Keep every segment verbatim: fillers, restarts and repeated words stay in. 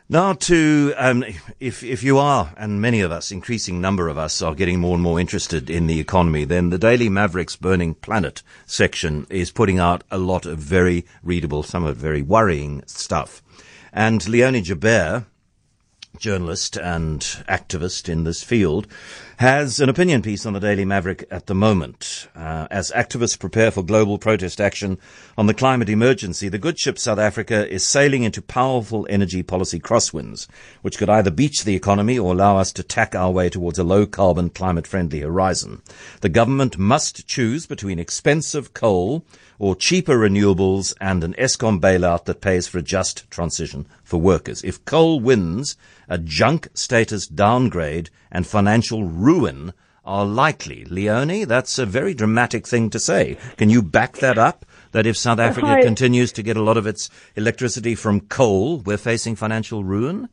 Now to, um, if, if you are, and many of us, increasing number of us, are getting more and more interested in the economy, then the Daily Maverick's Burning Planet section is putting out a lot of very readable, some of it very worrying stuff. And Leonie Joubert, journalist and activist in this field, has an opinion piece on the Daily Maverick at the moment. Uh, as activists prepare for global protest action on the climate emergency, the good ship South Africa is sailing into powerful energy policy crosswinds, which could either beach the economy or allow us to tack our way towards a low-carbon, climate-friendly horizon. The government must choose between expensive coal or cheaper renewables and an Eskom bailout that pays for a just transition for workers. If coal wins, a junk status downgrade and financial ruin are likely. Leonie, that's a very dramatic thing to say. Can you back that up? That if South Africa Hi. continues to get a lot of its electricity from coal, we're facing financial ruin?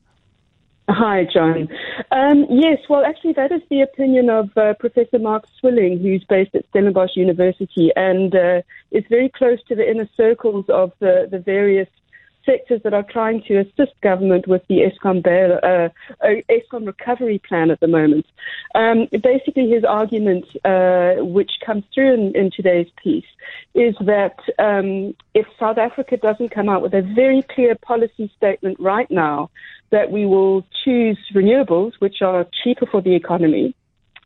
Hi, John. Um, yes, well, actually, that is the opinion of uh, Professor Mark Swilling, who's based at Stellenbosch University, and uh, is very close to the inner circles of the, the various sectors that are trying to assist government with the Eskom bail, uh, uh, Eskom recovery plan at the moment. Um, basically, his argument, uh, which comes through in, in today's piece, is that um, if South Africa doesn't come out with a very clear policy statement right now that we will choose renewables, which are cheaper for the economy,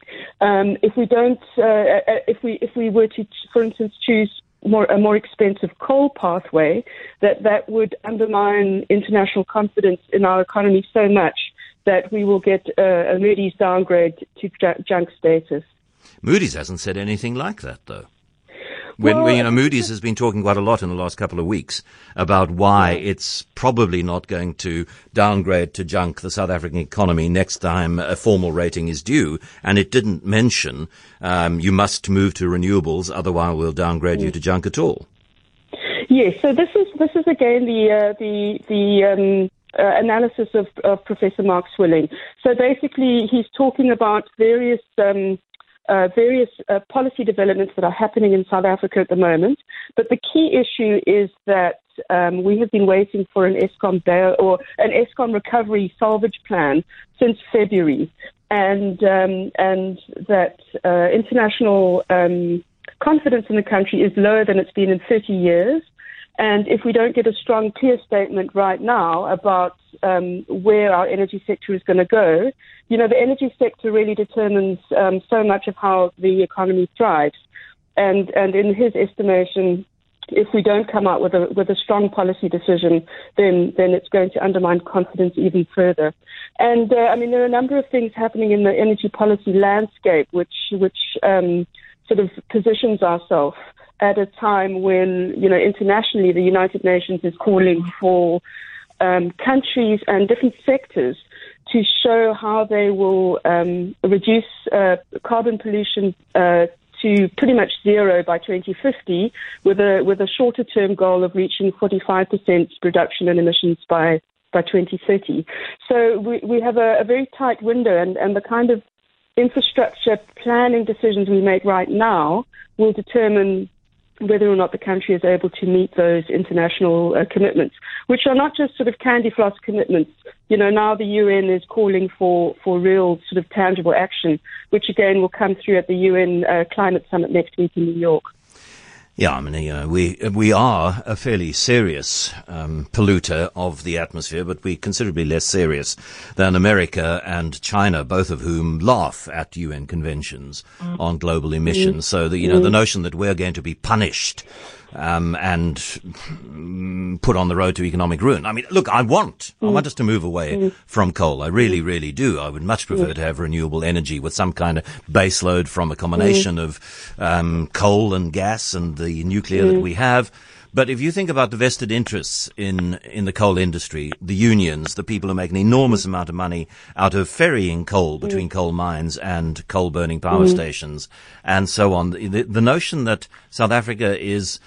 um, if we don't, uh, if we if we were to, for instance, choose more a more expensive coal pathway, that that would undermine international confidence in our economy so much that we will get uh, a Moody's downgrade to j- junk status. Moody's hasn't said anything like that, though. When, Well, when, you know, Moody's has been talking quite a lot in the last couple of weeks about why it's probably not going to downgrade to junk the South African economy next time a formal rating is due. And it didn't mention um, you must move to renewables, otherwise we'll downgrade you to junk at all. Yes, so this is this is again the uh, the the um, uh, analysis of, of Professor Mark Swilling. So basically, he's talking about various. Um, Uh, various uh, policy developments that are happening in South Africa at the moment. But the key issue is that um, we have been waiting for an Eskom bail or an Eskom recovery salvage plan since February, and um, and that uh, international um, confidence in the country is lower than it's been in thirty years. And if we don't get a strong, clear statement right now about um, where our energy sector is going to go, you know, the energy sector really determines um, so much of how the economy thrives. And and in his estimation, if we don't come out with a with a strong policy decision, then then it's going to undermine confidence even further. And uh, I mean, there are a number of things happening in the energy policy landscape, which which um, sort of positions ourselves at a time when, you know, internationally the United Nations is calling for um, countries and different sectors to show how they will um, reduce uh, carbon pollution uh, to pretty much zero by twenty fifty, with a with a shorter term goal of reaching forty-five percent reduction in emissions by by twenty thirty. So we we have a, a very tight window, and, and the kind of infrastructure planning decisions we make right now will determine whether or not the country is able to meet those international uh, commitments, which are not just sort of candy floss commitments. You know, now the U N is calling for, for real sort of tangible action, which again will come through at the U N uh, Climate Summit next week in New York. Yeah, I mean, you know, we we are a fairly serious um, polluter of the atmosphere, but we're considerably less serious than America and China, both of whom laugh at U N conventions mm. on global emissions. Mm. So, the, you know, mm. the notion that we're going to be punished um, and mm, put on the road to economic ruin. I mean, look, I want, mm. I want us to move away mm. from coal. I really, really do. I would much prefer mm. to have renewable energy with some kind of base load from a combination mm. of um, coal and gas and the nuclear mm. that we have. But if you think about the vested interests in, in the coal industry, the unions, the people who make an enormous mm. amount of money out of ferrying coal between mm. coal mines and coal burning power mm. stations and so on, the, the notion that South Africa is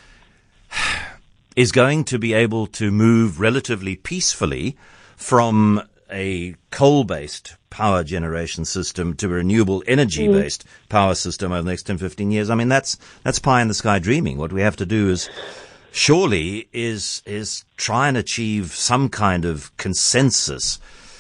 is going to be able to move relatively peacefully from a coal-based power generation system to a renewable energy-based mm. power system over the next ten, fifteen years. I mean, that's that's pie in the sky dreaming. What we have to do is surely is is try and achieve some kind of consensus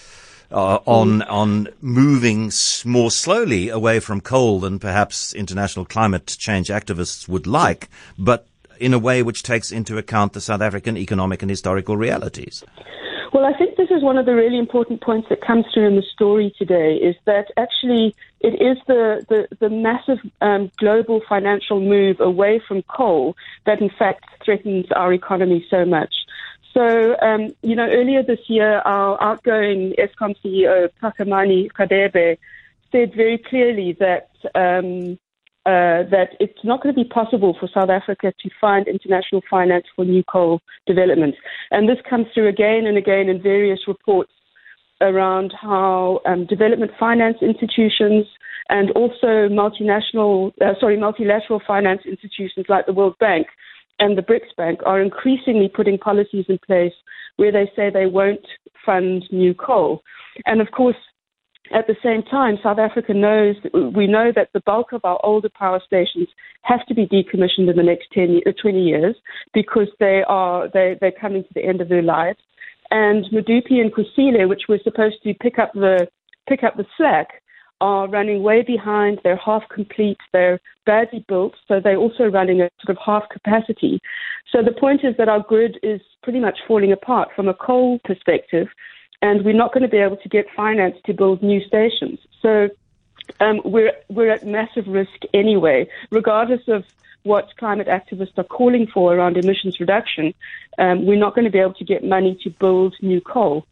uh, on mm. on moving s- more slowly away from coal than perhaps international climate change activists would like, but in a way which takes into account the South African economic and historical realities. Well, I think this is one of the really important points that comes through in the story today, is that actually it is the, the, the massive um, global financial move away from coal that in fact threatens our economy so much. So, um, you know, earlier this year, our outgoing Eskom C E O, Phakamani Radebe, said very clearly that um, Uh, that it's not going to be possible for South Africa to find international finance for new coal development. And this comes through again and again in various reports around how um, development finance institutions and also multinational, uh, sorry, multilateral finance institutions like the World Bank and the BRICS Bank are increasingly putting policies in place where they say they won't fund new coal. And of course, at the same time, South Africa knows, we know that the bulk of our older power stations have to be decommissioned in the next ten, twenty years because they are, they, they're coming to the end of their lives. And Medupi and Kusile, which were supposed to pick up the, pick up the slack, are running way behind. They're half complete. They're badly built. So they're also running at sort of half capacity. So the point is that our grid is pretty much falling apart from a coal perspective, and we're not going to be able to get finance to build new stations. So um, we're we're at massive risk anyway, regardless of what climate activists are calling for around emissions reduction. Um, we're not going to be able to get money to build new coal.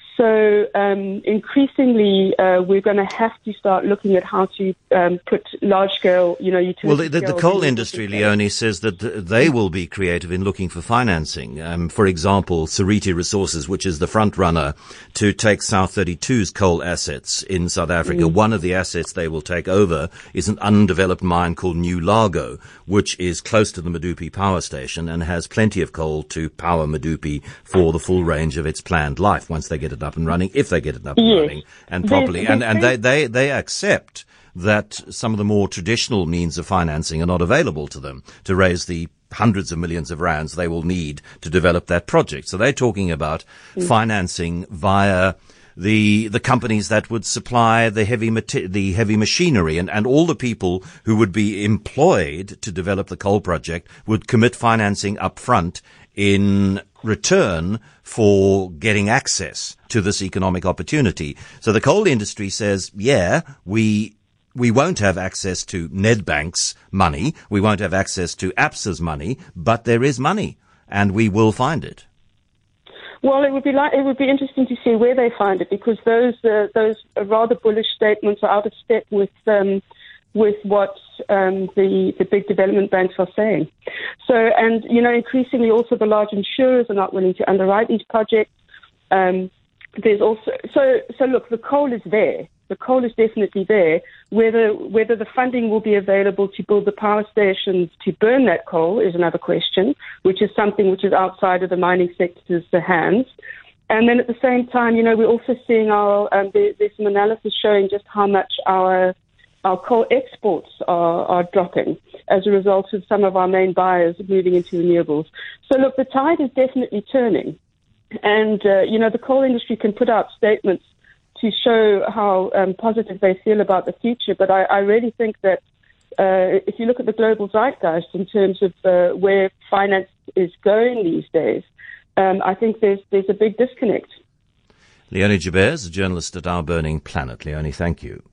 So um, increasingly, uh, we're going to have to start looking at how to um, put large-scale, you know, utility. Well, the, the, the coal industry, Leonie, says that they will be creative in looking for financing. Um, for example, Seriti Resources, which is the front runner to take South thirty-two's coal assets in South Africa. Mm. One of the assets they will take over is an undeveloped mine called New Largo, which is close to the Medupi power station and has plenty of coal to power Medupi for the full range of its planned life once they get it up and running, if they get it up and yes. running and properly. There's, and there's and they, they, they accept that some of the more traditional means of financing are not available to them to raise the hundreds of millions of rands they will need to develop that project. So they're talking about mm. financing via the the companies that would supply the heavy the heavy machinery, and, and all the people who would be employed to develop the coal project would commit financing up front in return for getting access to this economic opportunity. So the coal industry says, yeah, we we won't have access to Nedbank's money, we won't have access to ABSA's money, but there is money, and we will find it. Well, it would be like, it would be interesting to see where they find it, because those uh, those rather bullish statements are out of step with um, with what um, the the big development banks are saying. So, and you know, increasingly also the large insurers are not willing to underwrite these projects. Um, there's also so so look, the coal is there. The coal is definitely there. Whether whether the funding will be available to build the power stations to burn that coal is another question, which is something which is outside of the mining sector's hands. And then at the same time, you know, we're also seeing our um, there, there's some analysis showing just how much our our coal exports are, are dropping as a result of some of our main buyers moving into renewables. So look, the tide is definitely turning, and uh, you know, the coal industry can put out statements to show how um, positive they feel about the future. But I, I really think that uh, if you look at the global zeitgeist in terms of uh, where finance is going these days, um, I think there's there's a big disconnect. Leonie Joubert is a journalist at Our Burning Planet. Leonie, thank you.